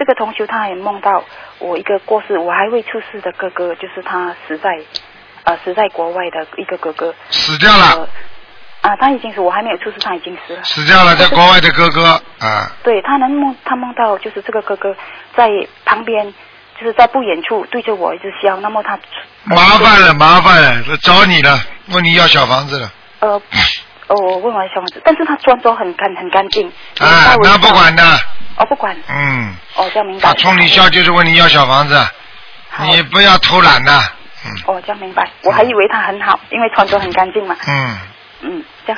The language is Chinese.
这个同修他也梦到我一个过世，我还未出世的哥哥，就是他死在国外的一个哥哥。 死掉了。 他已经死，我还没有出世，他已经死了。 死掉了，在国外的哥哥啊。 对，他梦到就是这个哥哥在旁边，就是在不远处对着我一直笑，那么他麻烦了，找你了，问你要小房子了。 我问完小房子，但是他穿着很干净。 那不管的。 不管。这样明白。 他冲你笑就是问你要小房子，你不要偷懒的。 这样明白。我还以为他很好，因为穿着很干净嘛。